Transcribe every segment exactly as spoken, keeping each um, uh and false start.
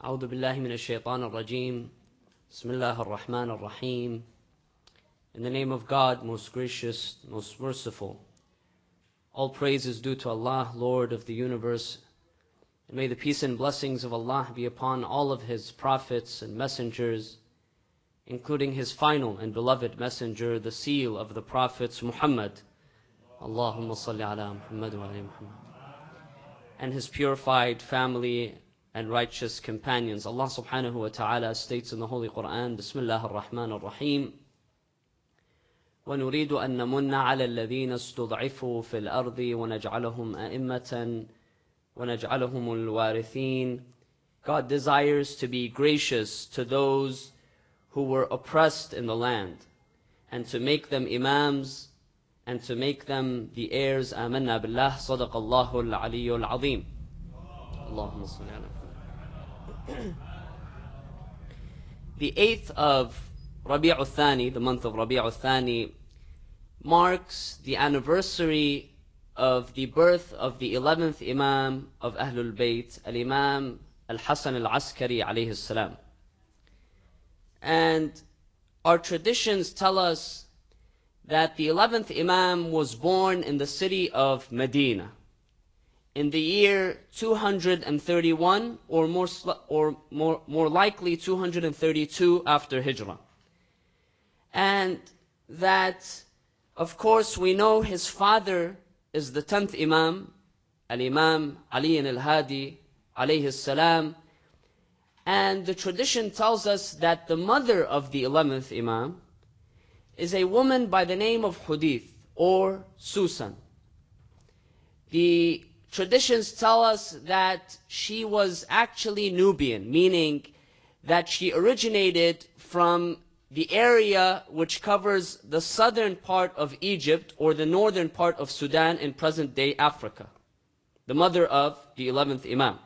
أعوذ بالله من الشيطان الرجيم. بسم الله الرحمن الرحيم. In the name of God, most gracious, most merciful. All praise is due to Allah, Lord of the universe. And may the peace and blessings of Allah be upon all of His prophets and messengers, including His final and beloved messenger, the seal of the prophets, Muhammad. Allahumma salli ala Muhammad wa ala Muhammad. And his purified family and righteous companions. Allah subhanahu wa ta'ala states in the Holy Quran, Bismillah ar-Rahman ar-Rahim, وَنُرِيدُ أَن نَمُنَّ عَلَى الَّذِينَ اسْتُضْعِفُوا فِي الْأَرْضِ وَنَجْعَلَهُمْ أَئِمَّةً وَنَجْعَلَهُمُ الْوَارِثِينَ. God desires to be gracious to those who were oppressed in the land, and to make them imams, and to make them the heirs. Amanna billah, sadaqallahu al-aliyyul azim. Allahumma salli ala Muhammad. The eighth of Rabi' al-Thani, the month of Rabi' al-Thani, marks the anniversary of the birth of the eleventh Imam of Ahlul Bayt, Al-Imam Al-Hasan Al-Askari alayhi salam. And our traditions tell us that the eleventh Imam was born in the city of Medina in the year two hundred thirty-one, or more or more more likely two hundred thirty-two after Hijrah. And that, of course, we know his father is the tenth Imam, Al-Imam Ali al-Hadi alayhi salam. And the tradition tells us that the mother of the eleventh Imam is a woman by the name of Hudith, or Susan. The traditions tell us that she was actually Nubian, meaning that she originated from the area which covers the southern part of Egypt or the northern part of Sudan in present-day Africa. The mother of the eleventh Imam.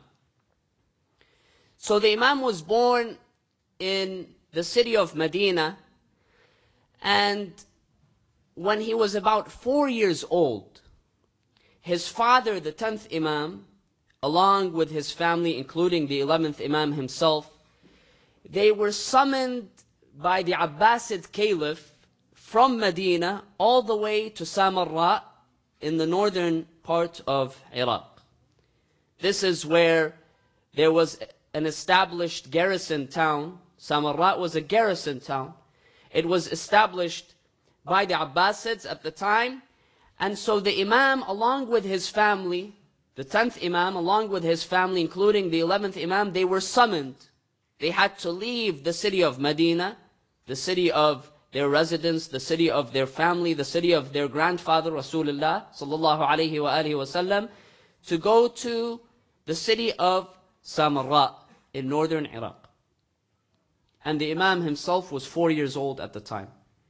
So the Imam was born in the city of Medina, and when he was about four years old, his father, the tenth Imam, along with his family, including the eleventh Imam himself, they were summoned by the Abbasid Caliph from Medina all the way to Samarra in the northern part of Iraq. This is where there was an established garrison town. Samarra was a garrison town. It was established by the Abbasids at the time. And so the Imam, along with his family, the tenth Imam, along with his family, including the eleventh Imam, they were summoned. They had to leave the city of Medina, the city of their residence, the city of their family, the city of their grandfather, Rasulullah sallallahu alayhi wa alihi wa sallam, to go to the city of Samarra in northern Iraq. And the Imam himself was four years old at the time.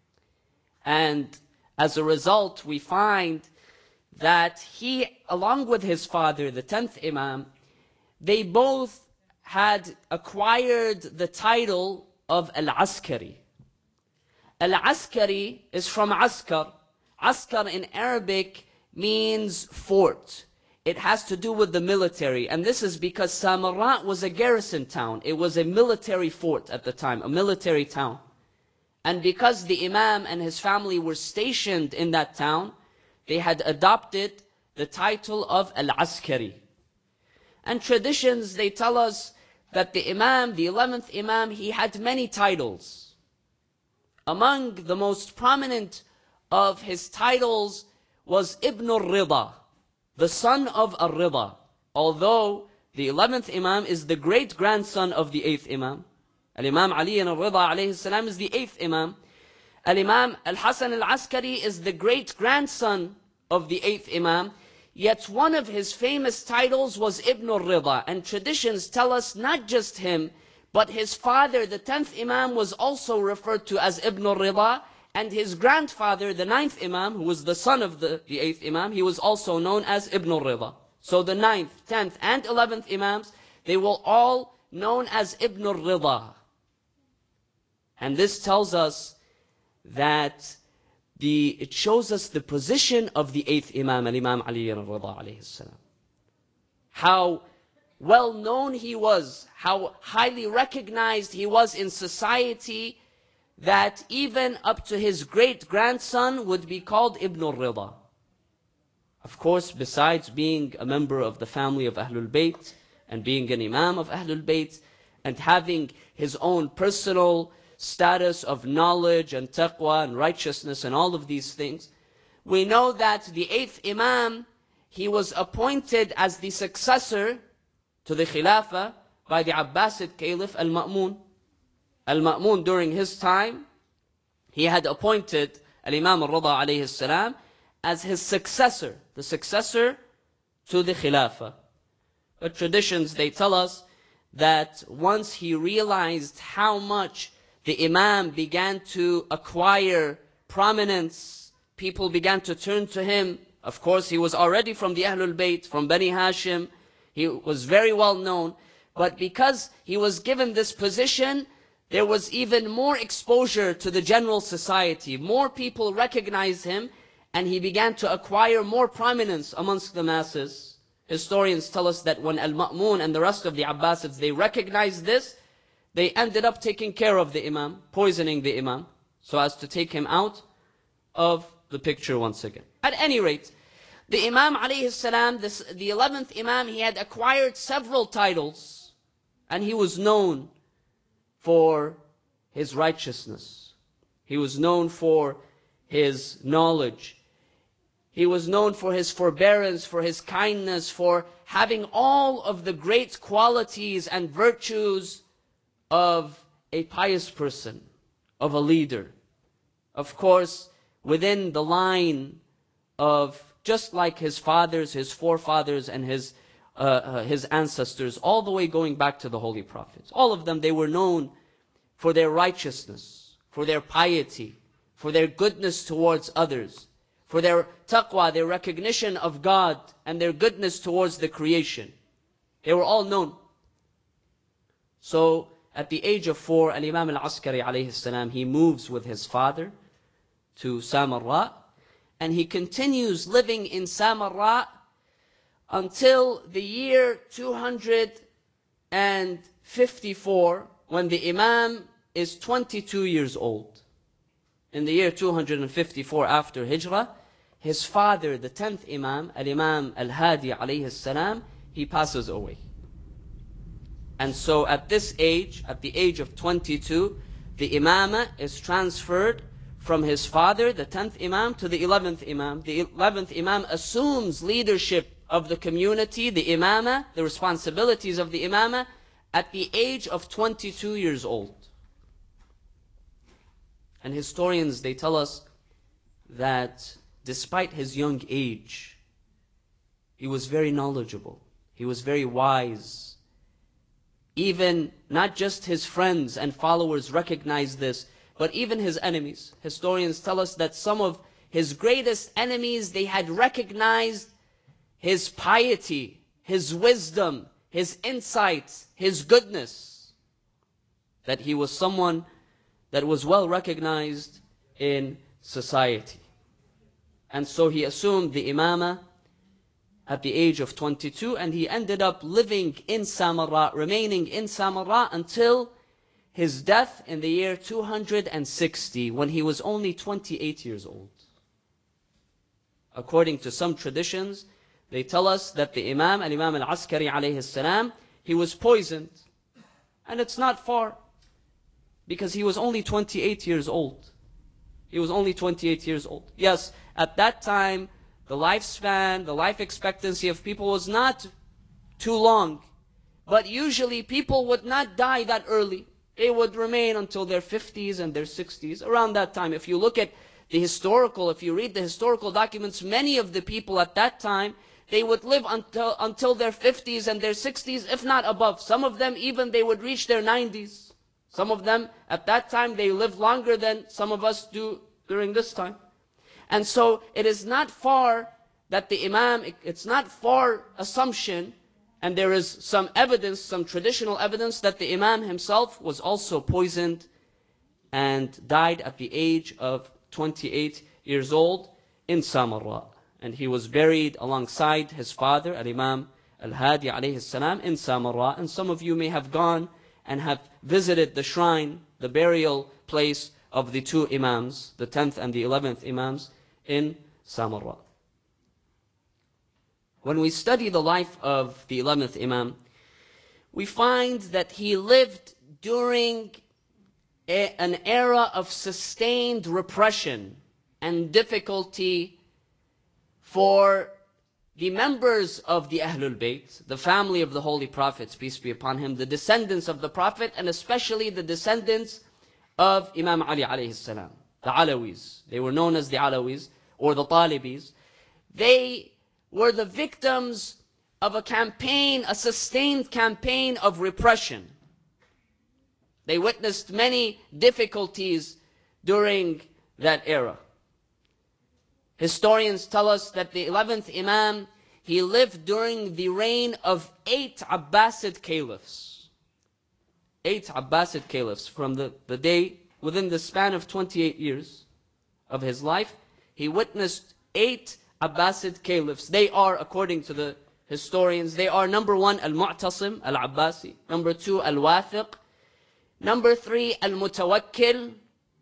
And as a result, we find that he, along with his father, the tenth Imam, they both had acquired the title of Al-Askari. Al-Askari is from Askar. Askar in Arabic means fort. It has to do with the military, and this is because Samarra was a garrison town. It was a military fort at the time, a military town. And because the Imam and his family were stationed in that town, they had adopted the title of Al-Askari. And traditions, they tell us that the Imam, the eleventh Imam, he had many titles. Among the most prominent of his titles was Ibn al-Rida, the son of Al-Rida, although the eleventh Imam is the great-grandson of the eighth Imam. Al-Imam Ali al-Rida alayhi salam is the eighth Imam. Al-Imam Al-Hasan Al-Askari is the great-grandson of the eighth Imam. Yet one of his famous titles was Ibn al-Rida. And traditions tell us not just him, but his father, the tenth Imam, was also referred to as Ibn al-Rida. And his grandfather, the ninth Imam, who was the son of the, the eighth Imam, he was also known as Ibn al-Rida. So the ninth, tenth, and eleventh Imams, they were all known as Ibn al-Rida. And this tells us that the, it shows us the position of the eighth Imam, Al-Imam Ali al-Rida alayhi salam. How well known he was, how highly recognized he was in society, that even up to his great-grandson would be called Ibn al-Rida. Of course, besides being a member of the family of Ahlul Bayt, and being an Imam of Ahlul Bayt, and having his own personal status of knowledge and taqwa and righteousness and all of these things, we know that the eighth Imam, he was appointed as the successor to the Khilafah by the Abbasid Caliph Al-Ma'mun. Al-Ma'mun, during his time, he had appointed Al-Imam Al-Rida alayhi salam as his successor, the successor to the Khilafah. But traditions, they tell us that once he realized how much the Imam began to acquire prominence, people began to turn to him. Of course, he was already from the Ahlul Bayt, from Bani Hashim. He was very well known. But because he was given this position, there was even more exposure to the general society. More people recognized him, and he began to acquire more prominence amongst the masses. Historians tell us that when Al-Ma'mun and the rest of the Abbasids, they recognized this, they ended up taking care of the Imam, poisoning the Imam, so as to take him out of the picture once again. At any rate, the Imam alayhi salam, this, the eleventh Imam, he had acquired several titles, and he was known for his righteousness. He was known for his knowledge. He was known for his forbearance, for his kindness, for having all of the great qualities and virtues of a pious person, of a leader. Of course, within the line of, just like his fathers, his forefathers, and his, uh, uh, his ancestors, all the way going back to the Holy Prophets. All of them, they were known for their righteousness, for their piety, for their goodness towards others, for their taqwa, their recognition of God, and their goodness towards the creation. They were all known. So, at the age of four, Al-Imam Al-Askari alayhi salam, he moves with his father to Samarra, and he continues living in Samarra until the year two hundred fifty-four, when the Imam is twenty-two years old. In the year two hundred fifty-four after Hijrah, his father, the tenth Imam, Al-Imam Al-Hadi alayhi salam, he passes away. And so at this age, at the age of twenty-two, the Imamah is transferred from his father, the tenth Imam, to the eleventh Imam. The eleventh Imam assumes leadership of the community, the Imamah, the responsibilities of the Imamah, at the age of twenty-two years old. And historians, they tell us that despite his young age, he was very knowledgeable. He was very wise. Even not just his friends and followers recognized this, but even his enemies. Historians tell us that some of his greatest enemies, they had recognized his piety, his wisdom, his insights, his goodness. That he was someone that was well recognized in society. And so he assumed the Imamah at the age of twenty-two, and he ended up living in Samarra, remaining in Samarra until his death in the year two hundred sixty, when he was only twenty-eight years old. According to some traditions, they tell us that the Imam, Al-Imam Al-Askari alayhi salam, he was poisoned. And it's not far, because he was only twenty-eight years old. He was only twenty-eight years old. Yes, at that time, the lifespan, the life expectancy of people was not too long. But usually people would not die that early. They would remain until their fifties and their sixties, around that time. If you look at the historical, if you read the historical documents, many of the people at that time, they would live until, until their fifties and their sixties, if not above. Some of them even, they would reach their nineties. Some of them, at that time, they lived longer than some of us do during this time. And so, it is not far that the Imam, it's not far assumption, and there is some evidence, some traditional evidence, that the Imam himself was also poisoned and died at the age of twenty-eight years old in Samarra. And he was buried alongside his father, Al-Imam al-Hadi alayhi salam in Samarra. And some of you may have gone and have visited the shrine, the burial place of the two Imams, the tenth and the eleventh Imams in Samarra. When we study the life of the eleventh Imam, we find that he lived during a, an era of sustained repression and difficulty for the members of the Ahlul Bayt, the family of the Holy Prophet, peace be upon him, the descendants of the Prophet, and especially the descendants of Imam Ali alayhi salam, the Alawis. They were known as the Alawis, or the Talibis. They were the victims of a campaign, a sustained campaign of repression. They witnessed many difficulties during that era. Historians tell us that the eleventh Imam, he lived during the reign of eight Abbasid caliphs. Eight Abbasid caliphs. From the, the day, within the span of twenty-eight years of his life, he witnessed eight Abbasid caliphs. They are, according to the historians, they are number one, Al-Mu'tasim, Al-Abbasi. Number two, Al-Wathiq. Number three, Al-Mutawakkil.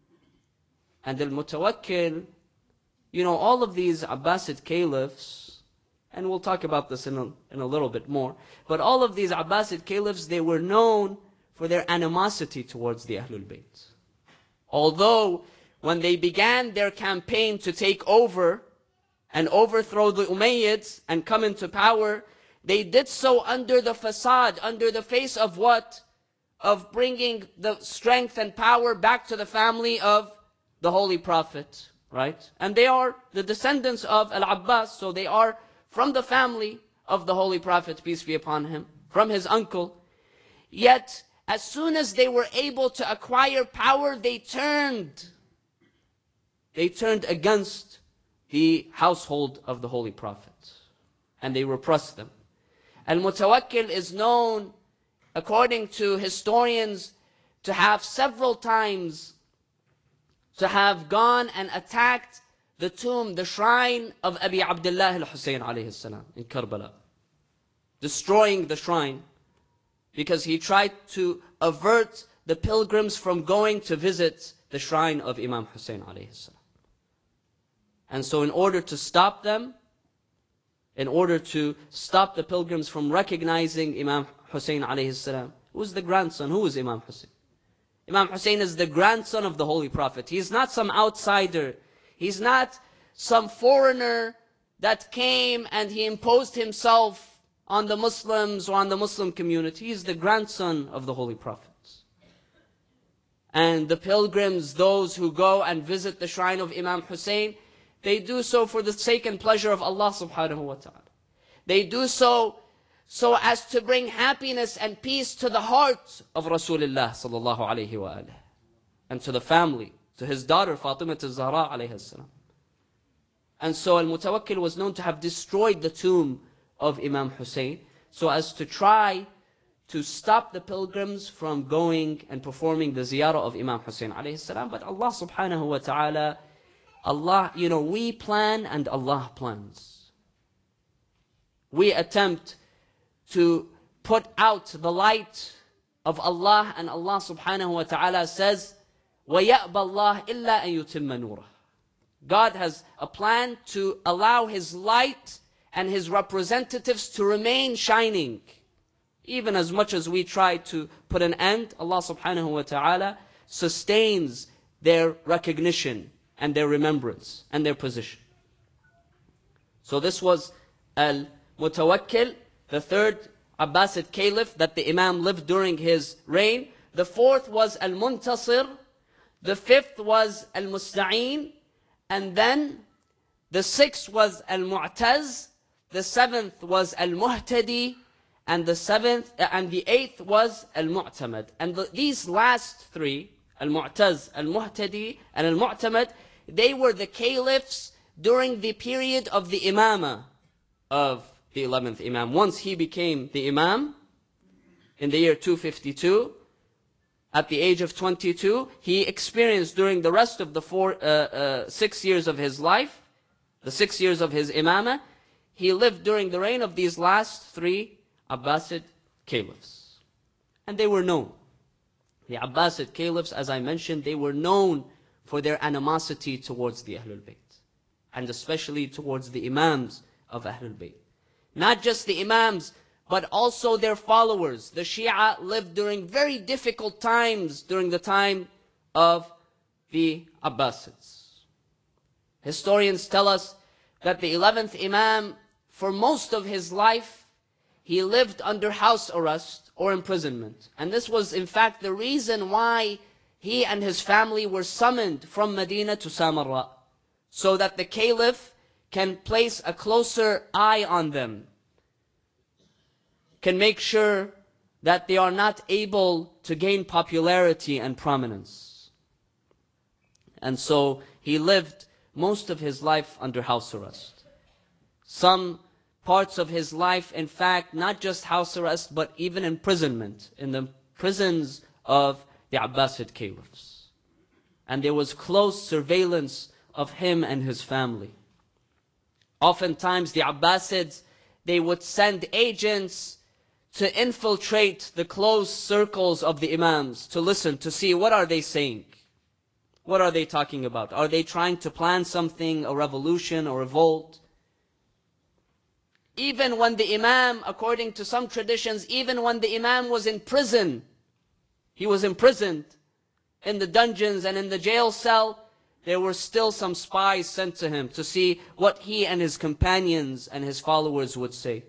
And Al-Mutawakkil, you know, all of these Abbasid caliphs, and we'll talk about this in a, in a little bit more, but all of these Abbasid caliphs, they were known for their animosity towards the Ahlul Bayt. Although, when they began their campaign to take over and overthrow the Umayyads and come into power, they did so under the facade, under the face of what? Of bringing the strength and power back to the family of the Holy Prophet, right? And they are the descendants of Al-Abbas, so they are from the family of the Holy Prophet, peace be upon him, from his uncle. Yet, as soon as they were able to acquire power, they turned. They turned against the household of the Holy Prophet. And they repressed them. Al-Mutawakkil is known, according to historians, to have several times to have gone and attacked the tomb, the shrine of Abi Abdullah al-Husayn alayhi salam in Karbala, destroying the shrine because he tried to avert the pilgrims from going to visit the shrine of Imam Hussein alayhi salam. And so in order to stop them, in order to stop the pilgrims from recognizing Imam Hussein alayhi salam, who is the grandson? Who is Imam Hussein? Imam Hussein is the grandson of the Holy Prophet. He is not some outsider. He's not some foreigner that came and he imposed himself on the Muslims or on the Muslim community. He is the grandson of the Holy Prophet. And the pilgrims, those who go and visit the shrine of Imam Hussein, they do so for the sake and pleasure of Allah subhanahu wa ta'ala. They do so so as to bring happiness and peace to the heart of Rasulullah sallallahu alayhi wa alayhi, and to the family, to his daughter Fatima al-Zahra alayhi salam. And so Al-Mutawakkil was known to have destroyed the tomb of Imam Hussein so as to try to stop the pilgrims from going and performing the ziyarah of Imam Hussein alayhi salam. But Allah subhanahu wa ta'ala, Allah, you know, we plan and Allah plans. We attempt to put out the light of Allah, and Allah subhanahu wa ta'ala says, وَيَأْبَى اللَّهِ إِلَّا أَن يُتِمَّ نُورَهُ. God has a plan to allow His light and His representatives to remain shining. Even as much as we try to put an end, Allah subhanahu wa ta'ala sustains their recognition and their remembrance and their position. So this was Al-Mutawakkil, the third Abbasid caliph that the Imam lived during his reign. The fourth was Al-Muntasir. The fifth was Al-Musta'in. And then the sixth was Al-Mu'taz. The seventh was Al-Muhtadi. And the seventh uh, and the eighth was Al-Mu'tamad. And the, these last three, Al-Mu'taz, Al-Muhtadi, and Al-Mu'tamad, they were the caliphs during the period of the Imamah of the eleventh Imam. Once he became the Imam in the year two fifty-two, at the age of twenty-two, he experienced during the rest of the four, uh, uh, six years of his life, the six years of his Imamah, he lived during the reign of these last three Abbasid caliphs. And they were known. The Abbasid caliphs, as I mentioned, they were known for their animosity towards the Ahlul Bayt, and especially towards the Imams of Ahlul Bayt. Not just the Imams, but also their followers. The Shia lived during very difficult times during the time of the Abbasids. Historians tell us that the eleventh Imam, for most of his life, he lived under house arrest or imprisonment. And this was in fact the reason why he and his family were summoned from Medina to Samarra, so that the caliph can place a closer eye on them, can make sure that they are not able to gain popularity and prominence. And so he lived most of his life under house arrest. Some parts of his life, in fact, not just house arrest, but even imprisonment in the prisons of the Abbasid caliphs. And there was close surveillance of him and his family. Oftentimes the Abbasids, they would send agents to infiltrate the close circles of the Imams, to listen, to see what are they saying. What are they talking about? Are they trying to plan something, a revolution or revolt? Even when the Imam, according to some traditions, even when the Imam was in prison, he was imprisoned in the dungeons and in the jail cell, there were still some spies sent to him to see what he and his companions and his followers would say.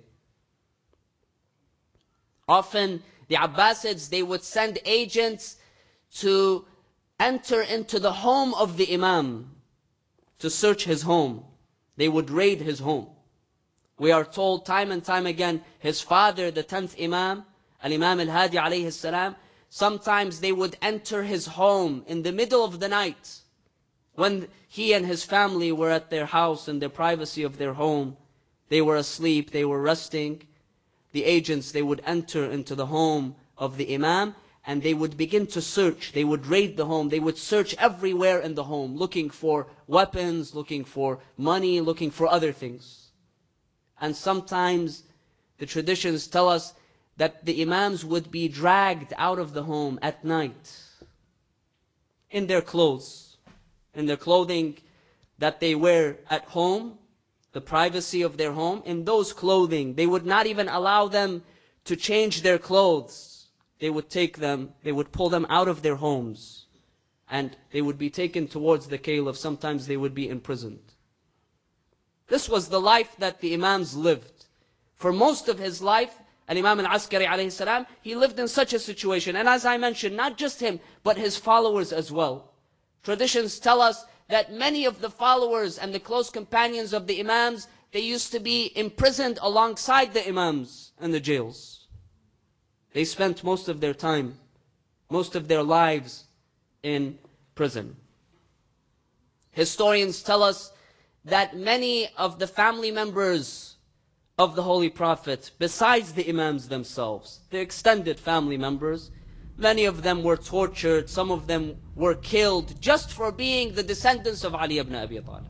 Often the Abbasids, they would send agents to enter into the home of the Imam, to search his home. They would raid his home. We are told time and time again, his father, the tenth Imam, Al-Imam Al-Hadi alayhi salam, sometimes they would enter his home in the middle of the night, when he and his family were at their house in the privacy of their home. They were asleep, they were resting. The agents, they would enter into the home of the Imam, and they would begin to search. They would raid the home. They would search everywhere in the home, looking for weapons, looking for money, looking for other things. And sometimes the traditions tell us that the Imams would be dragged out of the home at night in their clothes, in their clothing that they wear at home, the privacy of their home. In those clothing, they would not even allow them to change their clothes. They would take them, they would pull them out of their homes, and they would be taken towards the caliph. Sometimes they would be imprisoned. This was the life that the Imams lived. For most of his life, Al-Imam Al-Askari alayhi salam, he lived in such a situation. And as I mentioned, not just him, but his followers as well. Traditions tell us that many of the followers and the close companions of the Imams, they used to be imprisoned alongside the Imams in the jails. They spent most of their time, most of their lives in prison. Historians tell us that many of the family members of the Holy Prophet, besides the Imams themselves, the extended family members, many of them were tortured, some of them were killed just for being the descendants of Ali ibn Abi Talib.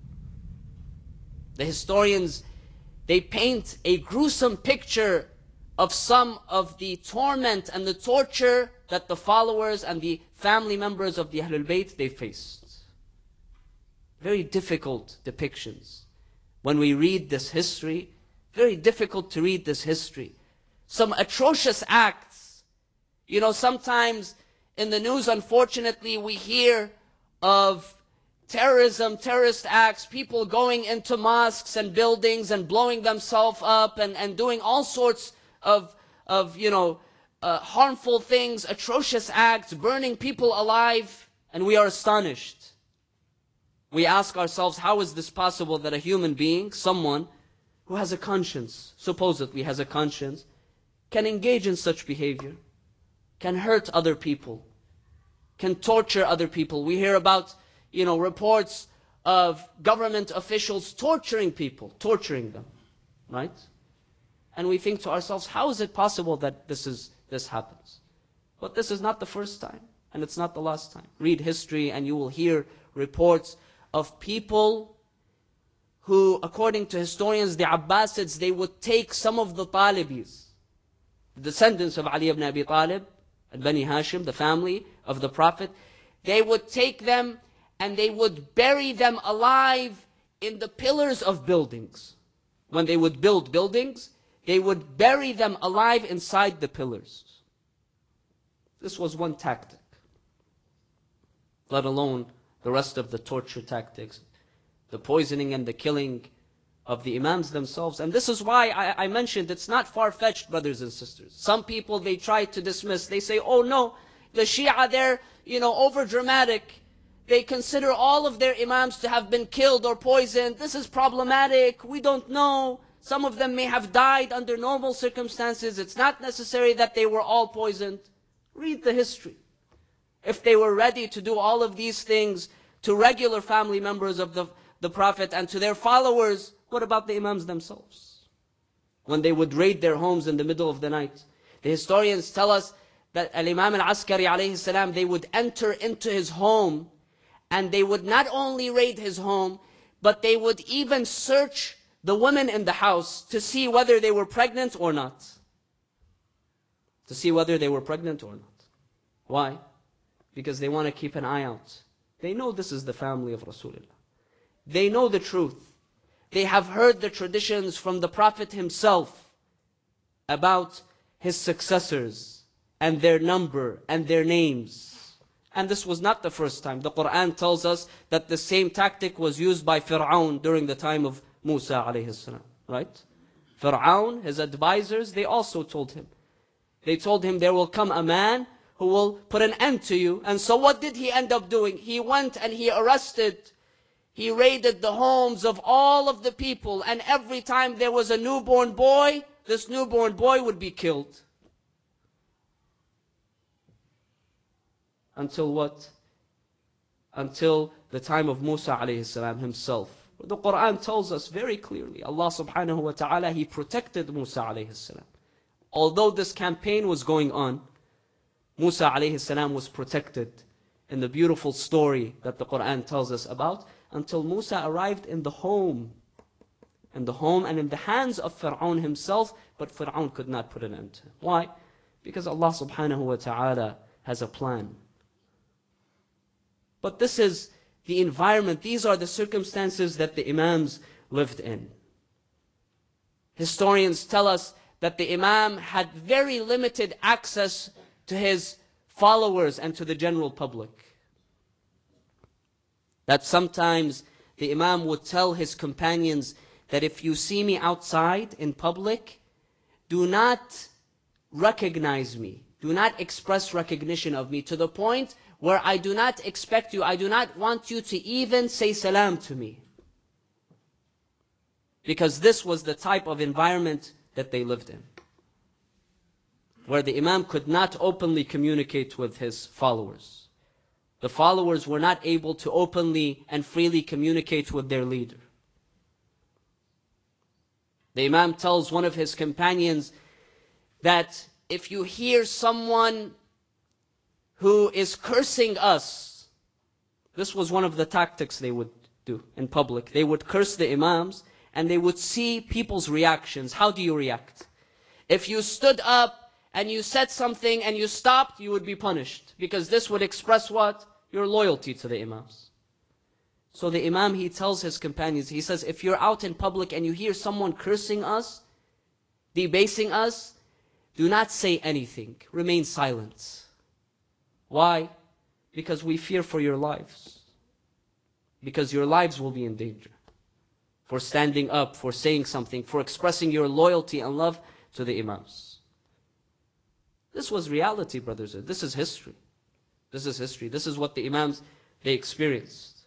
The historians, they paint a gruesome picture of some of the torment and the torture that the followers and the family members of the Ahlul Bayt, they faced. Very difficult depictions. When we read this history, very difficult to read this history. Some atrocious acts. You know, sometimes in the news, unfortunately, we hear of terrorism, terrorist acts, people going into mosques and buildings and blowing themselves up and, and doing all sorts of, of you know, uh, harmful things, atrocious acts, burning people alive, and we are astonished. We ask ourselves, how is this possible that a human being, someone who has a conscience, supposedly has a conscience, can engage in such behavior, can hurt other people, can torture other people? We hear about, you know, reports of government officials torturing people, torturing them, right? And we think to ourselves, how is it possible that this is this happens? But this is not the first time, and it's not the last time. Read history and you will hear reports of people who, according to historians, the Abbasids, they would take some of the Talibis, the descendants of Ali ibn Abi Talib, and Bani Hashim, the family of the Prophet, they would take them and they would bury them alive in the pillars of buildings. When they would build buildings, they would bury them alive inside the pillars. This was one tactic, let alone the rest of the torture tactics, the poisoning and the killing of the Imams themselves. And this is why I, I mentioned it's not far-fetched, brothers and sisters. Some people, they try to dismiss. They say, oh no, the Shia, they're, you know, over-dramatic. They consider all of their Imams to have been killed or poisoned. This is problematic. We don't know. Some of them may have died under normal circumstances. It's not necessary that they were all poisoned. Read the history. If they were ready to do all of these things to regular family members of the, the Prophet and to their followers, what about the Imams themselves? When they would raid their homes in the middle of the night. The historians tell us that Al-Imam Al-Askari alayhi salam, they would enter into his home and they would not only raid his home, but they would even search the women in the house to see whether they were pregnant or not. To see whether they were pregnant or not. Why? Because they want to keep an eye out. They know this is the family of Rasulullah. They know the truth. They have heard the traditions from the Prophet himself about his successors and their number and their names. And this was not the first time. The Quran tells us that the same tactic was used by Fir'aun during the time of Musa alayhi salam. Right? Fir'aun, his advisors, they also told him. They told him there will come a man who will put an end to you. And so what did he end up doing? He went and he arrested, he raided the homes of all of the people. And every time there was a newborn boy, this newborn boy would be killed. Until what? Until the time of Musa alayhi salam himself. The Quran tells us very clearly, Allah subhanahu wa ta'ala, He protected Musa alayhi salam. Although this campaign was going on, Musa alayhi salam was protected in the beautiful story that the Quran tells us about, until Musa arrived in the home, in the home and in the hands of Fir'aun himself, but Fir'aun could not put an end to him. Why? Because Allah subhanahu wa ta'ala has a plan. But this is the environment, these are the circumstances that the Imams lived in. Historians tell us that the Imam had very limited access to his followers and to the general public. That sometimes the Imam would tell his companions that if you see me outside in public, do not recognize me. Do not express recognition of me to the point where I do not expect you, I do not want you to even say salam to me. Because this was the type of environment that they lived in, where the Imam could not openly communicate with his followers. The followers were not able to openly and freely communicate with their leader. The Imam tells one of his companions that if you hear someone who is cursing us, this was one of the tactics they would do in public. They would curse the Imams and they would see people's reactions. How do you react? If you stood up and you said something and you stopped, you would be punished. Because this would express what? Your loyalty to the Imams. So the Imam, he tells his companions, he says, if you're out in public and you hear someone cursing us, debasing us, do not say anything. Remain silent. Why? Because we fear for your lives. Because your lives will be in danger. For standing up, for saying something, for expressing your loyalty and love to the Imams. This was reality, brothers. This is history. This is history. This is what the Imams, they experienced.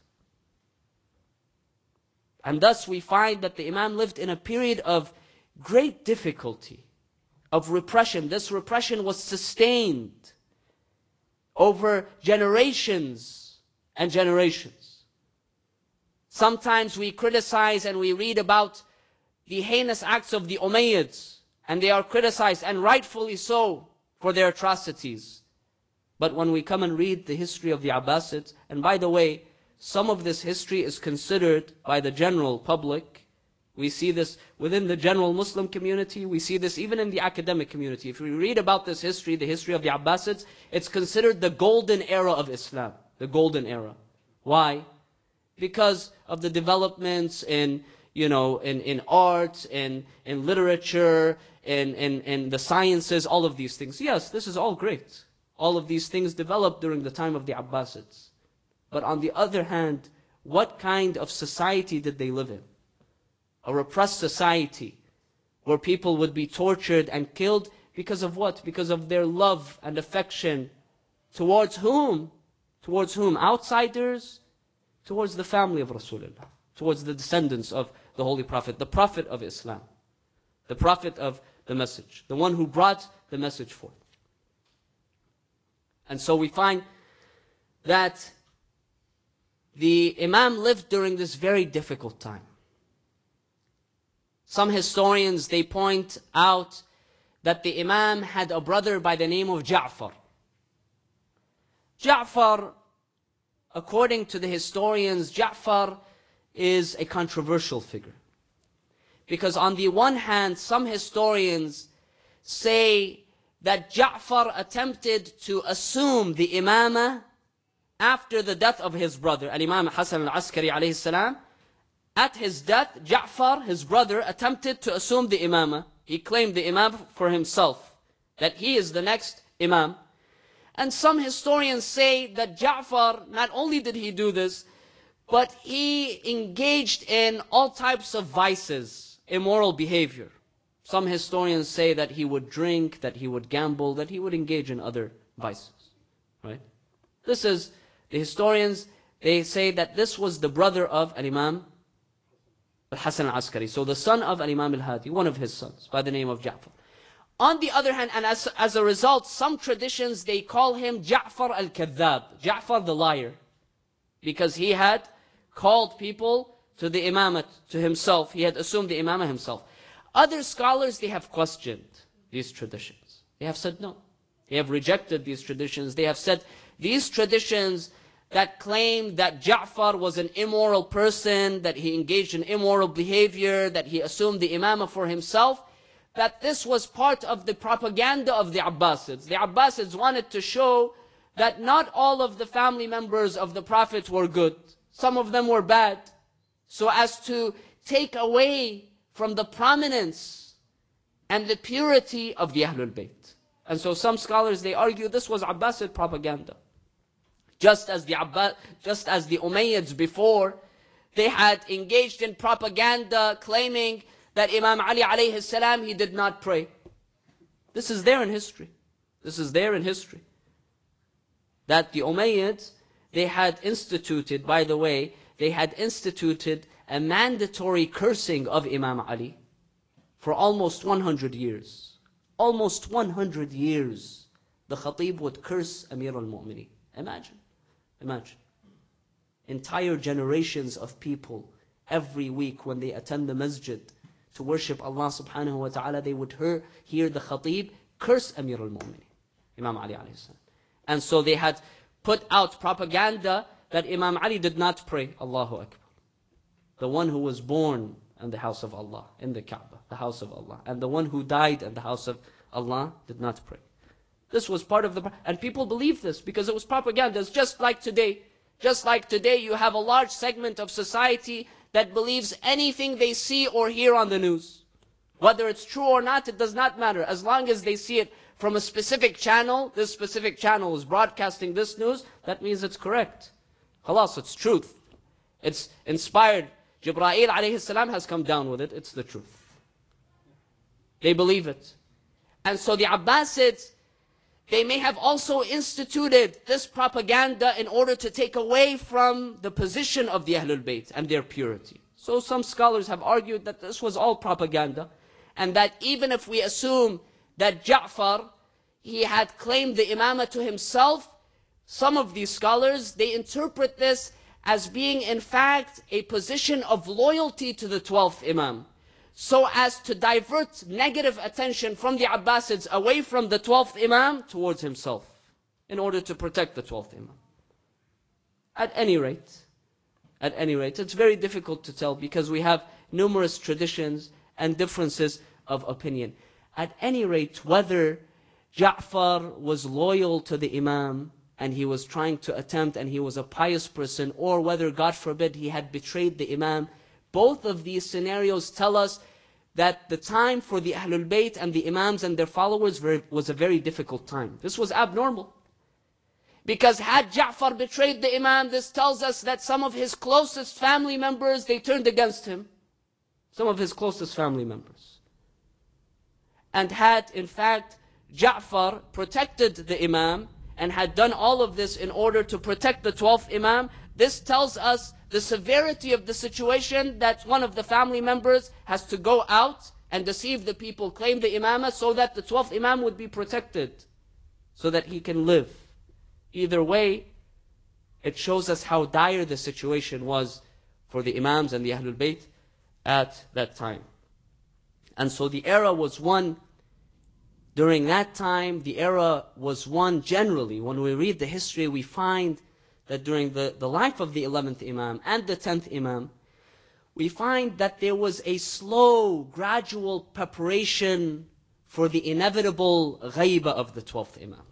And thus we find that the Imam lived in a period of great difficulty, of repression. This repression was sustained over generations and generations. Sometimes we criticize and we read about the heinous acts of the Umayyads, and they are criticized, and rightfully so, for their atrocities. But when we come and read the history of the Abbasids, and by the way, some of this history is considered by the general public. We see this within the general Muslim community. We see this even in the academic community. If we read about this history, the history of the Abbasids, it's considered the golden era of Islam. The golden era. Why? Because of the developments in, you know, in, in art, in, in literature, in, in, in the sciences, all of these things. Yes, this is all great. All of these things developed during the time of the Abbasids. But on the other hand, what kind of society did they live in? A repressed society where people would be tortured and killed because of what? Because of their love and affection. Towards whom? Towards whom? Outsiders? Towards the family of Rasulullah. Towards the descendants of the Holy Prophet, the Prophet of Islam. The Prophet of the message. The one who brought the message forth. And so we find that the Imam lived during this very difficult time. Some historians, they point out that the Imam had a brother by the name of Ja'far. Ja'far, according to the historians, Ja'far is a controversial figure. Because on the one hand, some historians say that Ja'far attempted to assume the imamah after the death of his brother, Al-Imam Hassan al-Askari alayhi salam. At his death, Ja'far, his brother, attempted to assume the imamah. He claimed the imam for himself, that he is the next imam. And some historians say that Ja'far, not only did he do this, but he engaged in all types of vices, immoral behavior. Some historians say that he would drink, that he would gamble, that he would engage in other vices. Right? This is, the historians, they say that this was the brother of Al-Imam Al-Hasan al-Askari. So the son of Al-Imam al-Hadi, one of his sons, by the name of Ja'far. On the other hand, and as, as a result, some traditions, they call him Ja'far al-Kadhab, Ja'far the liar. Because he had called people to the imamah, to himself. He had assumed the imamah himself. Other scholars, they have questioned these traditions. They have said no. They have rejected these traditions. They have said these traditions that claim that Ja'far was an immoral person, that he engaged in immoral behavior, that he assumed the imamah for himself, that this was part of the propaganda of the Abbasids. The Abbasids wanted to show that not all of the family members of the Prophet were good. Some of them were bad. So as to take away from the prominence and the purity of the Ahlul Bayt. And so some scholars, they argue this was Abbasid propaganda. Just as the Abbas, just as the Umayyads before, they had engaged in propaganda claiming that Imam Ali alayhi salam, he did not pray. This is there in history. This is there in history. That the Umayyads, they had instituted, by the way, they had instituted a mandatory cursing of Imam Ali for almost one hundred years. Almost one hundred years, the Khatib would curse Amir al-Mu'mineen. Imagine. Imagine. Entire generations of people, every week when they attend the masjid to worship Allah subhanahu wa ta'ala, they would hear, hear the Khatib curse Amir al-Mu'mineen, Imam Ali alayhi salam. And so they had put out propaganda that Imam Ali did not pray, Allahu Akbar. The one who was born in the house of Allah, in the Kaaba, the house of Allah. And the one who died in the house of Allah did not pray. This was part of the, and people believed this because it was propaganda. It's just like today. Just like today, you have a large segment of society that believes anything they see or hear on the news. Whether it's true or not, it does not matter. As long as they see it from a specific channel, this specific channel is broadcasting this news, that means it's correct. Khalas, it's truth. It's inspired. Jibreel alayhi salam has come down with it. It's the truth. They believe it. And so the Abbasids, they may have also instituted this propaganda in order to take away from the position of the Ahlul Bayt and their purity. So some scholars have argued that this was all propaganda, and that even if we assume that Ja'far, he had claimed the imamah to himself, some of these scholars, they interpret this as being in fact a position of loyalty to the twelfth imam, so as to divert negative attention from the Abbasids away from the twelfth imam towards himself, in order to protect the twelfth imam. At any rate, At any rate, it's very difficult to tell because we have numerous traditions and differences of opinion. At any rate, whether Ja'far was loyal to the Imam and he was trying to attempt and he was a pious person, or whether, God forbid, he had betrayed the Imam, both of these scenarios tell us that the time for the Ahlul Bayt and the Imams and their followers was a very difficult time. This was abnormal. Because had Ja'far betrayed the Imam, this tells us that some of his closest family members, they turned against him. Some of his closest family members. And had, in fact, Ja'far protected the Imam and had done all of this in order to protect the twelfth Imam, this tells us the severity of the situation, that one of the family members has to go out and deceive the people, claim the Imamah, so that the twelfth Imam would be protected, so that he can live. Either way, it shows us how dire the situation was for the Imams and the Ahlul Bayt at that time. And so the era was one, during that time, the era was one generally. When we read the history, we find that during the, the life of the eleventh Imam and the tenth Imam, we find that there was a slow, gradual preparation for the inevitable ghaibah of the twelfth Imam.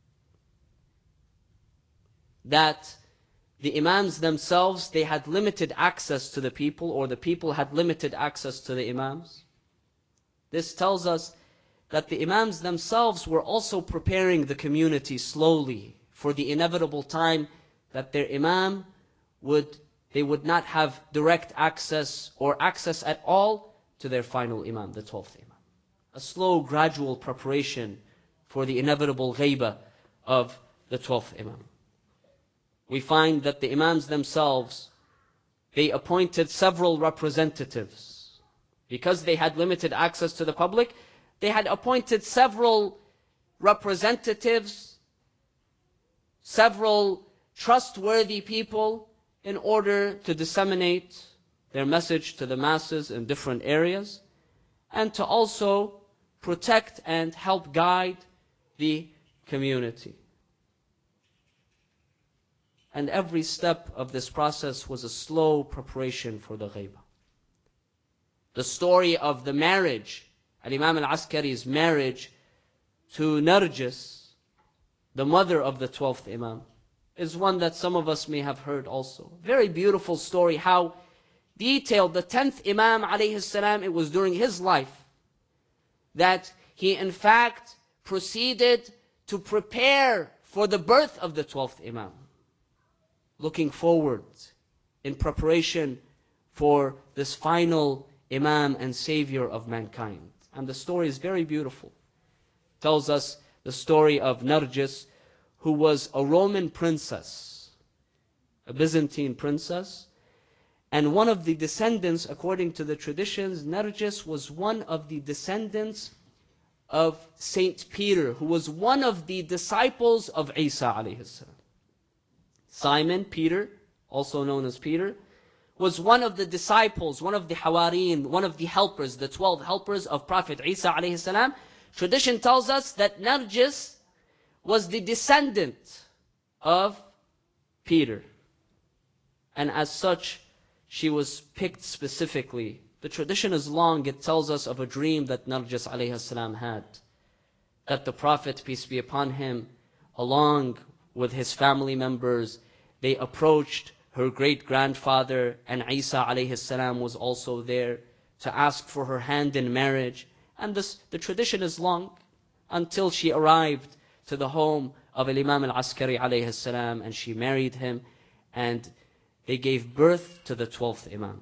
That the Imams themselves, they had limited access to the people, or the people had limited access to the Imams. This tells us that the Imams themselves were also preparing the community slowly for the inevitable time that their Imam would, they would not have direct access or access at all to their final Imam, the twelfth Imam. A slow, gradual preparation for the inevitable ghaibah of the twelfth Imam. We find that the Imams themselves, they appointed several representatives. Because they had limited access to the public, they had appointed several representatives, several trustworthy people, in order to disseminate their message to the masses in different areas, and to also protect and help guide the community. And every step of this process was a slow preparation for the ghaibah. The story of the marriage, Al-Imam al-Askari's marriage to Narjis, the mother of the twelfth Imam, is one that some of us may have heard also. Very beautiful story, how detailed the tenth Imam alayhi salam, it was during his life that he in fact proceeded to prepare for the birth of the twelfth Imam, looking forward in preparation for this final Imam and Savior of mankind. And the story is very beautiful. It tells us the story of Narjis, who was a Roman princess, a Byzantine princess, and one of the descendants, according to the traditions, Narjis was one of the descendants of Saint Peter, who was one of the disciples of Isa alayhi salam. Simon, Peter, also known as Peter, was one of the disciples, one of the Hawariyyin, one of the helpers, the twelve helpers of Prophet Isa alayhi salam. Tradition tells us that Narjis was the descendant of Peter. And as such, she was picked specifically. The tradition is long. It tells us of a dream that Narjis alayhi salam had, that the Prophet, peace be upon him, along with his family members, they approached her great-grandfather, and Isa alayhi salam was also there to ask for her hand in marriage. And this, the tradition is long, until she arrived to the home of Imam al-Askari alayhi salam, and she married him, and they gave birth to the twelfth Imam.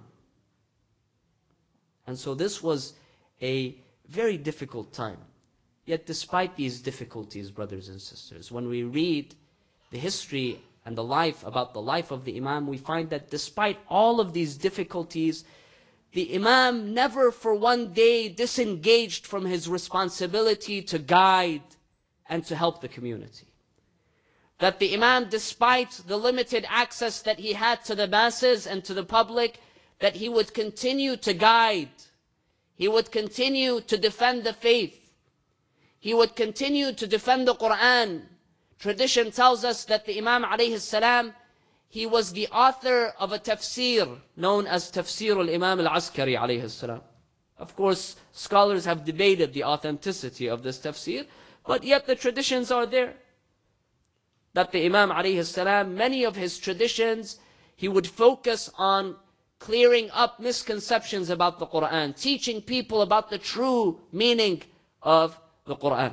And so this was a very difficult time. Yet despite these difficulties, brothers and sisters, when we read the history and the life, about the life of the Imam, we find that despite all of these difficulties, the Imam never for one day disengaged from his responsibility to guide and to help the community. That the Imam, despite the limited access that he had to the masses and to the public, that he would continue to guide. He would continue to defend the faith. He would continue to defend the Quran. Tradition tells us that the Imam alayhi salam, he was the author of a tafsir known as Tafsir al-Imam al-Askari alayhi salam. Of course, scholars have debated the authenticity of this tafsir, but yet the traditions are there. That the Imam alayhi salam, many of his traditions, he would focus on clearing up misconceptions about the Quran, teaching people about the true meaning of the Quran.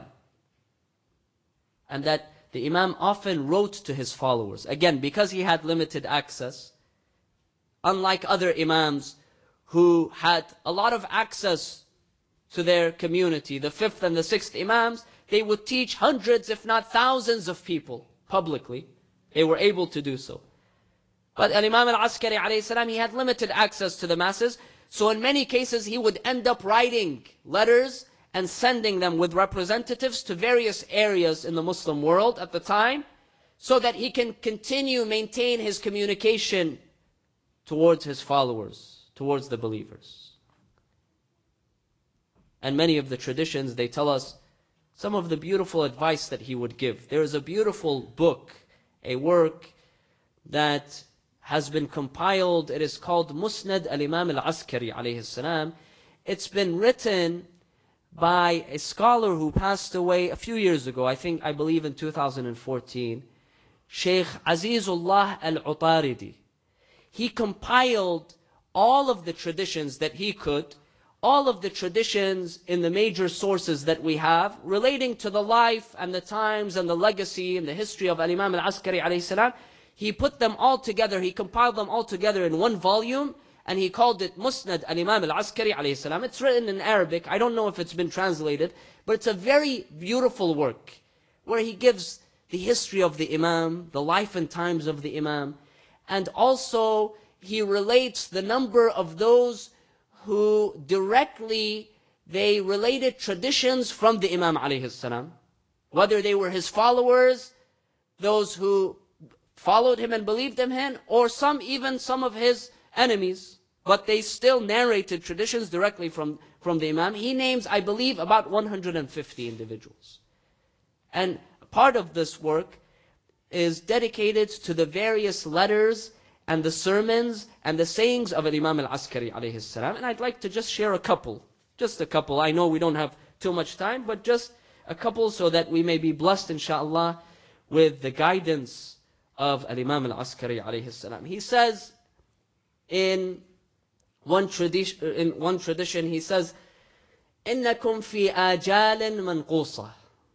And that the Imam often wrote to his followers. Again, because he had limited access, unlike other Imams who had a lot of access to their community, the fifth and the sixth Imams, they would teach hundreds, if not thousands of people publicly. They were able to do so. But Imam al-Askari alayhi salam, he had limited access to the masses. So in many cases, he would end up writing letters and sending them with representatives to various areas in the Muslim world at the time, so that he can continue, maintain his communication towards his followers, towards the believers. And many of the traditions, they tell us some of the beautiful advice that he would give. There is a beautiful book, a work that has been compiled. It is called Musnad al-Imam al-Askari alayhi salam. It's been written by a scholar who passed away a few years ago, I think, I believe in two thousand fourteen, Sheikh Azizullah al-Utaridi. He compiled all of the traditions that he could, all of the traditions in the major sources that we have, relating to the life and the times and the legacy and the history of Al-Imam al-Askari alayhi salam. He put them all together, he compiled them all together in one volume, and he called it Musnad al-Imam al-Askari alayhi salam. It's written in Arabic. I don't know if it's been translated, but it's a very beautiful work where he gives the history of the Imam, the life and times of the Imam, and also he relates the number of those who directly, they related traditions from the Imam alayhi salam, whether they were his followers, those who followed him and believed in him, or some, even some of his enemies, but they still narrated traditions directly from, from the Imam. He names, I believe, about one hundred fifty individuals. And part of this work is dedicated to the various letters and the sermons and the sayings of Imam al-Askari alayhi salam. And I'd like to just share a couple, just a couple. I know we don't have too much time, but just a couple so that we may be blessed, inshallah, with the guidance of Imam al-Askari alayhi salam. He says, in one tradition, in one tradition, he says, "Innakum fi ajalin manqusa."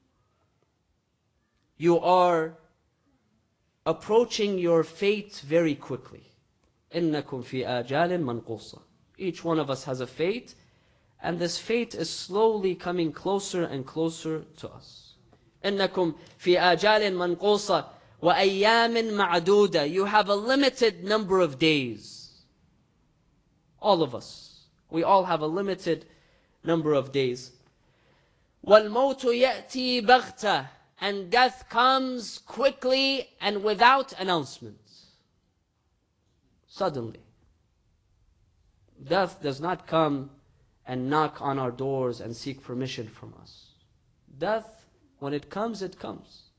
You are approaching your fate very quickly. "Innakum fi ajalin manqusa." Each one of us has a fate, and this fate is slowly coming closer and closer to us. "Innakum fi ajalin manqusa wa ayyamin ma'duda." You have a limited number of days. All of us. We all have a limited number of days. وَالْمَوْتُ يَأْتِي بَغْتَةً. And death comes quickly and without announcement. Suddenly. Death does not come and knock on our doors and seek permission from us. Death, when it comes, it comes.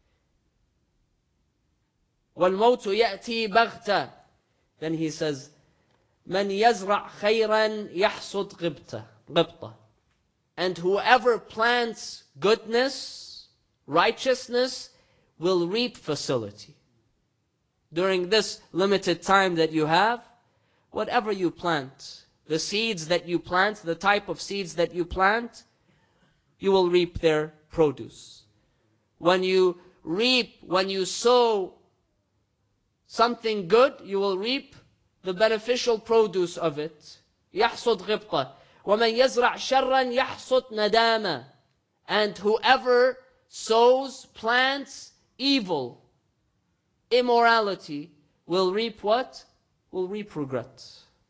وَالْمَوْتُ يَأْتِي بَغْتَةً. Then he says, مَنْ يَزْرَعْ خَيْرًا يَحْصُدْ غِبْطًا. And whoever plants goodness, righteousness, will reap facility. During this limited time that you have, whatever you plant, the seeds that you plant, the type of seeds that you plant, you will reap their produce. When you reap, when you sow something good, you will reap the beneficial produce of it. يَحْصُدْ غِبْطًا وَمَنْ يَزْرَعْ شَرًّا يَحْصُدْ نَدَامًا. And whoever sows, plants evil, immorality, will reap what? Will reap regret.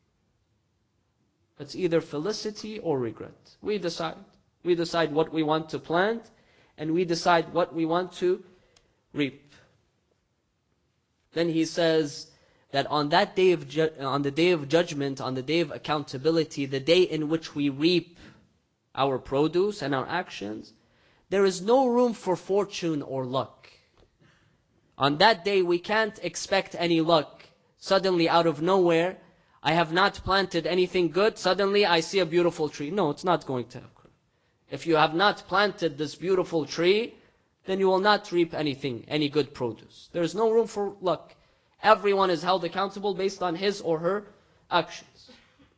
It's either felicity or regret. We decide. We decide what we want to plant, and we decide what we want to reap. Then he says that on that day of ju- on the day of judgment, on the day of accountability, the day in which we reap our produce and our actions, there is no room for fortune or luck. On that day, we can't expect any luck. Suddenly, out of nowhere, I have not planted anything good. Suddenly, I see a beautiful tree. No, it's not going to occur. If you have not planted this beautiful tree, then you will not reap anything, any good produce. There is no room for luck. Everyone is held accountable based on his or her actions.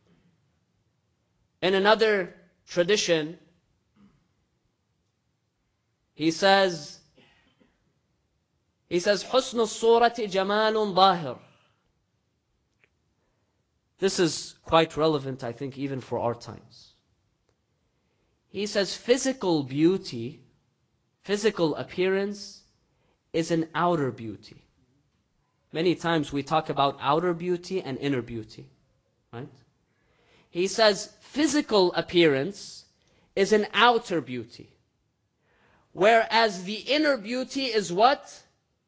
In another tradition, he says, he says, حُسْنُ الصُّورَةِ جَمَالٌ ظَاهِرٌ. This is quite relevant, I think, even for our times. He says, physical beauty, physical appearance is an outer beauty. Many times we talk about outer beauty and inner beauty, right? He says, physical appearance is an outer beauty. Whereas the inner beauty is what?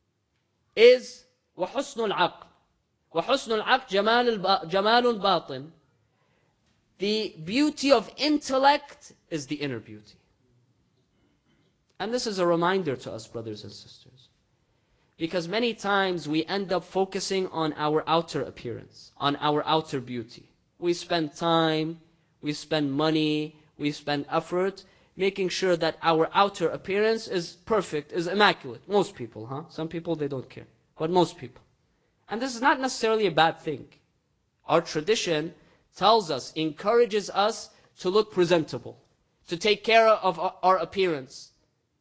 Is وَحُسْنُ الْعَقْلِ. وَحُسْنُ الْعَقْلِ جَمَالٌ بَاطِنٌ. The beauty of intellect is the inner beauty. And this is a reminder to us, brothers and sisters. Because many times we end up focusing on our outer appearance, on our outer beauty. We spend time, we spend money, we spend effort, making sure that our outer appearance is perfect, is immaculate. Most people, huh? Some people, they don't care. But most people. And this is not necessarily a bad thing. Our tradition tells us, encourages us to look presentable, to take care of our appearance.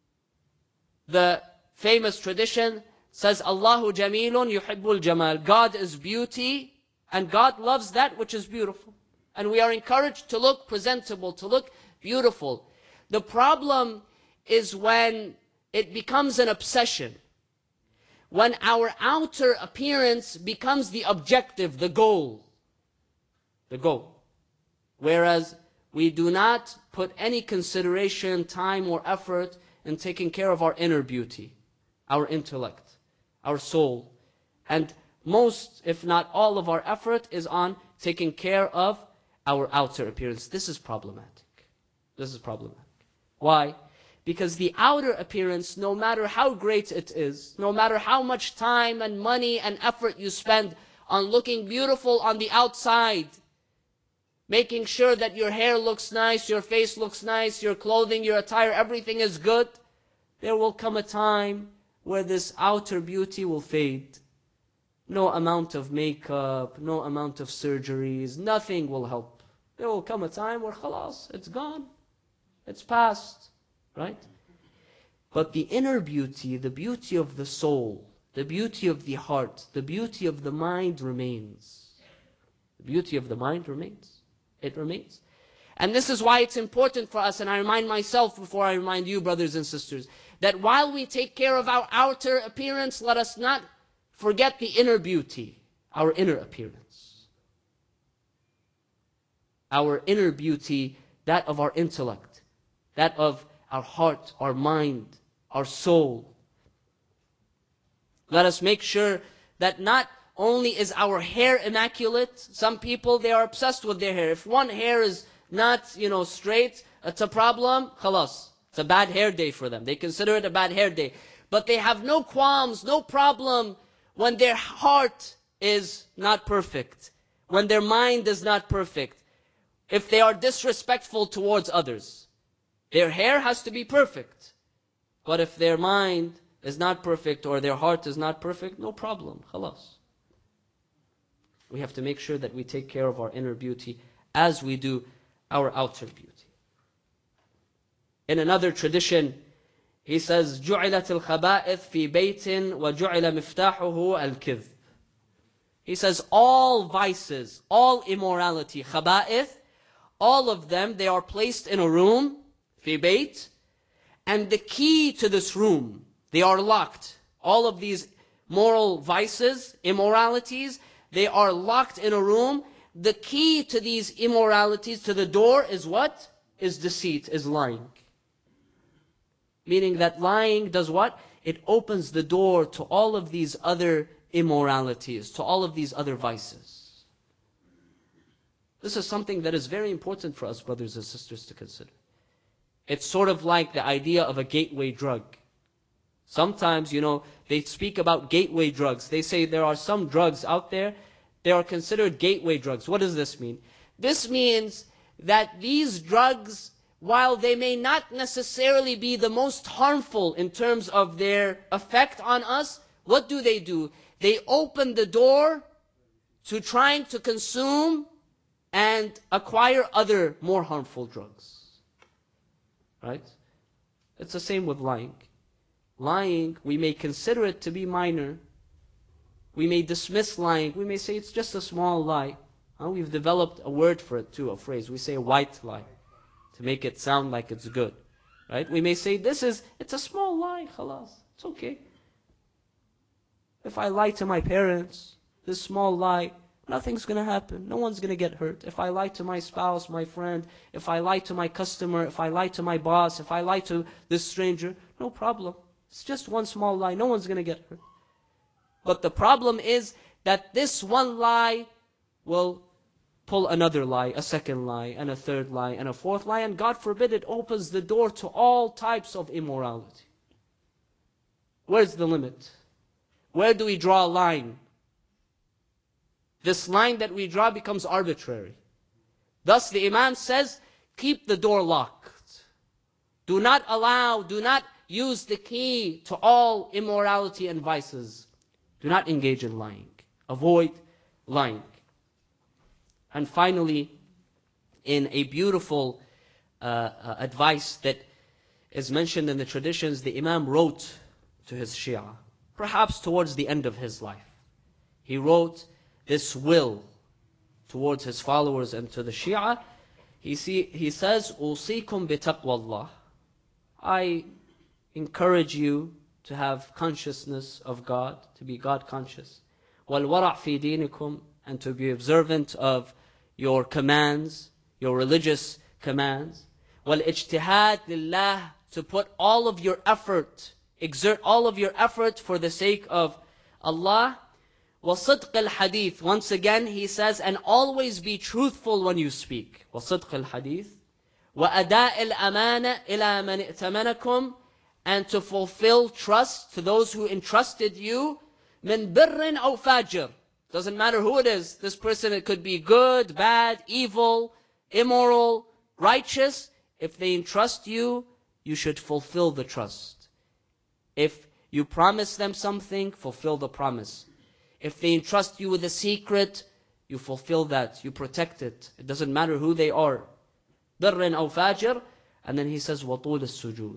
The famous tradition says, Allahu jamilun yuhibbul jamal. God is beauty, and God loves that which is beautiful. And we are encouraged to look presentable, to look beautiful. The problem is when it becomes an obsession. When our outer appearance becomes the objective, the goal. The goal. Whereas we do not put any consideration, time, or effort in taking care of our inner beauty, our intellect, our soul. And most, if not all of our effort is on taking care of our outer appearance. This is problematic. This is problematic. Why? Because the outer appearance, no matter how great it is, no matter how much time and money and effort you spend on looking beautiful on the outside, making sure that your hair looks nice, your face looks nice, your clothing, your attire, everything is good, there will come a time where this outer beauty will fade. No amount of makeup, no amount of surgeries, nothing will help. There will come a time where khalas, it's gone. It's past. Right? But the inner beauty, the beauty of the soul, the beauty of the heart, the beauty of the mind remains. The beauty of the mind remains. It remains. And this is why it's important for us, and I remind myself before I remind you, brothers and sisters, that while we take care of our outer appearance, let us not forget the inner beauty, our inner appearance. Our inner beauty, that of our intellect, that of our heart, our mind, our soul. Let us make sure that not only is our hair immaculate, some people, they are obsessed with their hair. If one hair is not, you know, straight, it's a problem, khalas. It's a bad hair day for them. They consider it a bad hair day. But they have no qualms, no problem when their heart is not perfect, when their mind is not perfect, if they are disrespectful towards others. Their hair has to be perfect. But if their mind is not perfect or their heart is not perfect, no problem. Khalas. We have to make sure that we take care of our inner beauty as we do our outer beauty. In another tradition, he says, جُعِلَتِ الْخَبَائِث فِي بَيْتٍ وَجُعِلَ مِفْتَاحُهُ الْكِذْبِ. He says, all vices, all immorality, khaba'ith, all of them, they are placed in a room, fi bayt, and the key to this room, they are locked. All of these moral vices, immoralities, they are locked in a room. The key to these immoralities, to the door, is what? Is deceit, is lying. Meaning that lying does what? It opens the door to all of these other immoralities, to all of these other vices. This is something that is very important for us, brothers and sisters, to consider. It's sort of like the idea of a gateway drug. Sometimes, you know, they speak about gateway drugs. They say there are some drugs out there, they are considered gateway drugs. What does this mean? This means that these drugs, while they may not necessarily be the most harmful in terms of their effect on us, what do they do? They open the door to trying to consume and acquire other more harmful drugs. Right? It's the same with lying. Lying, we may consider it to be minor. We may dismiss lying. We may say it's just a small lie. Uh, we've developed a word for it too, a phrase. We say a white lie to make it sound like it's good. Right? We may say this is, it's a small lie, khalas. It's okay. If I lie to my parents, this small lie, nothing's going to happen. No one's going to get hurt. If I lie to my spouse, my friend, if I lie to my customer, if I lie to my boss, if I lie to this stranger, no problem. It's just one small lie. No one's going to get hurt. But the problem is that this one lie will pull another lie, a second lie, and a third lie, and a fourth lie, and God forbid it opens the door to all types of immorality. Where's the limit? Where do we draw a line? This line that we draw becomes arbitrary. Thus the Imam says, keep the door locked. Do not allow, do not use the key to all immorality and vices. Do not engage in lying. Avoid lying. And finally, in a beautiful uh, uh, advice that is mentioned in the traditions, the Imam wrote to his Shia, perhaps towards the end of his life. He wrote this will towards his followers and to the Shia. He, see, he says, أُوصِيكُمْ بِتَقْوَى اللَّهِ. I encourage you to have consciousness of God, to be God conscious. وَالْوَرَعْ فِي دِينِكُمْ, and to be observant of your commands, your religious commands. وَالْإِجْتِهَادِ لِلَّهِ, to put all of your effort, exert all of your effort for the sake of Allah. وَصِدْقِ الْحَدِيثِ, once again he says, and always be truthful when you speak. وَصِدْقِ الْحَدِيثِ وَأَدَاءِ الْأَمَانَةِ إِلَى مَنِ ائْتَمَنَكُمْ, and to fulfill trust to those who entrusted you. مِنْ بِرٍ أَوْ فَاجِرٍ, doesn't matter who it is. This person, it could be good, bad, evil, immoral, righteous. If they entrust you, you should fulfill the trust. If you promise them something, fulfill the promise. If they entrust you with a secret, you fulfill that, you protect it. It doesn't matter who they are. بِرٍ أَوْ فَاجِرٍ. And then he says, وَطُولِ السُّجُودِ,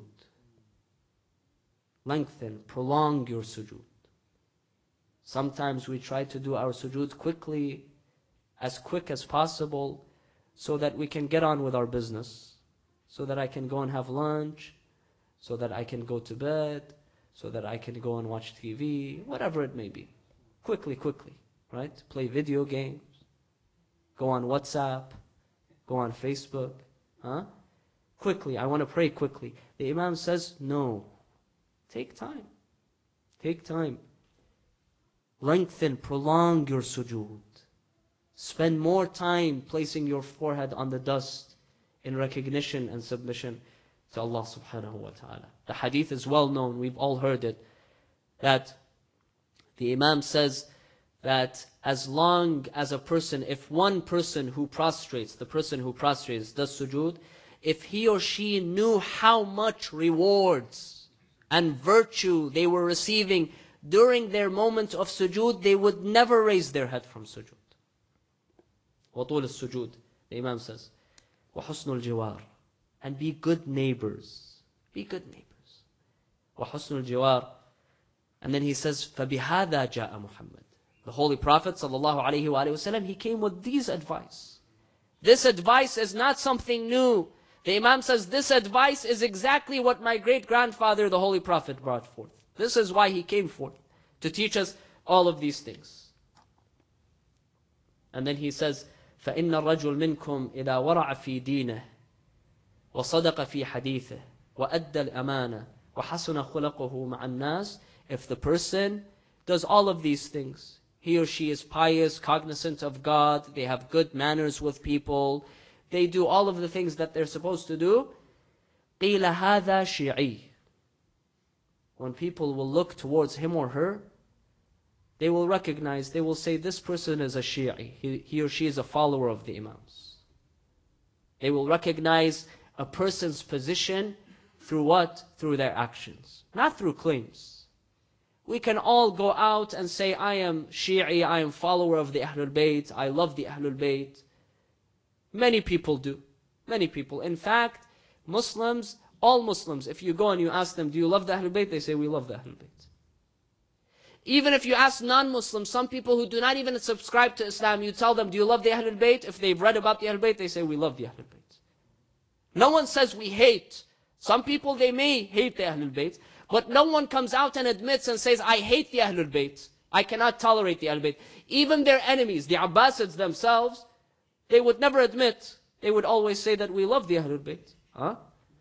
lengthen, prolong your sujood. Sometimes we try to do our sujood quickly, as quick as possible, so that we can get on with our business, so that I can go and have lunch, so that I can go to bed, so that I can go and watch T V, whatever it may be. Quickly, quickly, right? Play video games, go on WhatsApp, go on Facebook, huh? Quickly, I want to pray quickly. The Imam says, no. Take time. Take time. Lengthen, prolong your sujood. Spend more time placing your forehead on the dust in recognition and submission to Allah subhanahu wa ta'ala. The hadith is well known, we've all heard it, that the Imam says that as long as a person, if one person who prostrates, the person who prostrates does sujood, if he or she knew how much rewards and virtue they were receiving during their moment of sujood, they would never raise their head from sujood. وَطُولِ السُّجُود, the Imam says. وَحُسْنُ الْجِوَارِ, and be good neighbors. Be good neighbors. وَحُسْنُ الْجِوَارِ. And then he says, فَبِهَذَا جَاءَ مُحَمَّدٍ. The Holy Prophet sallallahu alaihi wasallam, he came with these advice. This advice is not something new. The Imam says, this advice is exactly what my great-grandfather, the Holy Prophet, brought forth. This is why he came forth, to teach us all of these things. And then he says, فَإِنَّ الرَّجُلْ مِنْكُمْ إِذَا وَرَعَ فِي دِينِهِ وَصَدَقَ فِي حَدِيثِهِ وَأَدَّى الْأَمَانَةِ وَحَسُنَ خُلَقُهُ مَعَ النَّاسِ. If the person does all of these things, he or she is pious, cognizant of God, they have good manners with people, they do all of the things that they're supposed to do, قِيلَ هَذَا شِيعِي when people will look towards him or her, they will recognize, they will say, this person is a Shi'i. He, he or she is a follower of the Imams. They will recognize a person's position through what? Through their actions, not through claims. We can all go out and say, I am Shi'i, I am follower of the Ahlul Bayt, I love the Ahlul Bayt. Many people do. Many people. In fact, Muslims, all Muslims, if you go and you ask them, do you love the Ahlul Bayt? They say, we love the Ahlul Bayt. Even if you ask non-Muslims, some people who do not even subscribe to Islam, you tell them, do you love the Ahlul Bayt? If they've read about the Ahlul Bayt, they say, we love the Ahlul Bayt. No one says we hate. Some people, they may hate the Ahlul Bayt, but no one comes out and admits and says, I hate the Ahlul Bayt. I cannot tolerate the Ahlul Bayt. Even their enemies, the Abbasids themselves, they would never admit. They would always say that we love the Ahlul Bayt. Huh?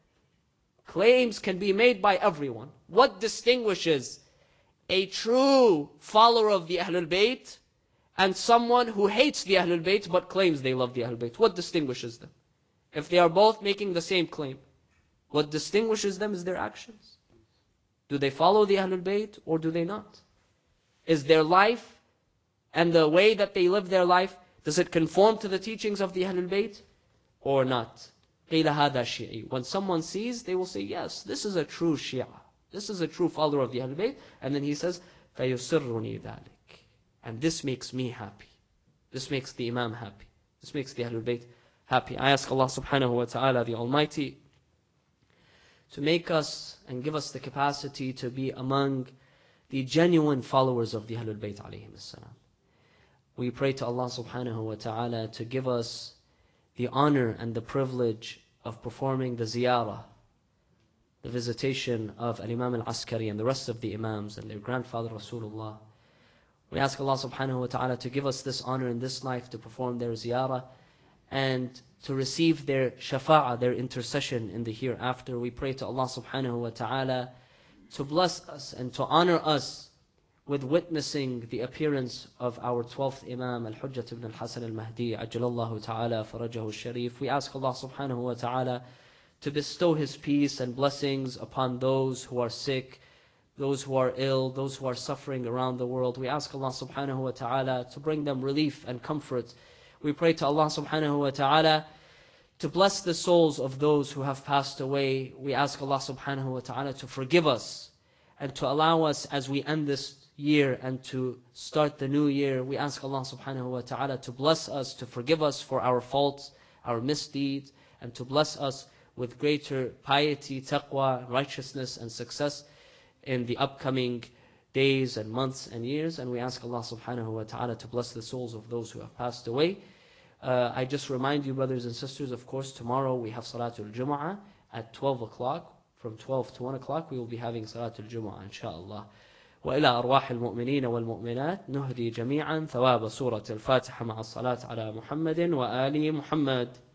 Claims can be made by everyone. What distinguishes a true follower of the Ahlul Bayt and someone who hates the Ahlul Bayt but claims they love the Ahlul Bayt? What distinguishes them? If they are both making the same claim, what distinguishes them is their actions. Do they follow the Ahlul Bayt or do they not? Is their life and the way that they live their life, does it conform to the teachings of the Ahlul Bayt or not? قِيلَ هَذَا شِيعِي. When someone sees, they will say, yes, this is a true Shia. This is a true follower of the Ahlul Bayt. And then he says, فَيُسِرُّنِي ذَلِكَ. And this makes me happy. This makes the Imam happy. This makes the Ahlul Bayt happy. I ask Allah subhanahu wa ta'ala, the Almighty, to make us and give us the capacity to be among the genuine followers of the Ahlul Bayt alayhim as-salam. We pray to Allah subhanahu wa ta'ala to give us the honor and the privilege of performing the ziyarah, the visitation of Al-Imam Al-Askari and the rest of the Imams and their grandfather Rasulullah. We ask Allah subhanahu wa ta'ala to give us this honor in this life to perform their ziyarah and to receive their shafa'ah, their intercession in the hereafter. We pray to Allah subhanahu wa ta'ala to bless us and to honor us with witnessing the appearance of our twelfth Imam, Al-Hujjat ibn al-Hasan al-Mahdi, Ajjalallahu ta'ala farajahu al-Sharif. We ask Allah subhanahu wa ta'ala to bestow His peace and blessings upon those who are sick, those who are ill, those who are suffering around the world. We ask Allah subhanahu wa ta'ala to bring them relief and comfort. We pray to Allah subhanahu wa ta'ala to bless the souls of those who have passed away. We ask Allah subhanahu wa ta'ala to forgive us and to allow us as we end this year and to start the new year. We ask Allah subhanahu wa ta'ala to bless us, to forgive us for our faults, our misdeeds, and to bless us with greater piety, taqwa, righteousness, and success in the upcoming days and months and years. And we ask Allah subhanahu wa ta'ala to bless the souls of those who have passed away. Uh, I just remind you, brothers and sisters, of course, tomorrow we have Salatul Jumu'ah at twelve o'clock. From twelve to one o'clock we will be having Salatul Jumu'ah, inshaAllah. وإلى أرواح المؤمنين والمؤمنات نهدي جميعا ثواب سورة الفاتحة مع الصلاة على محمد وآل محمد.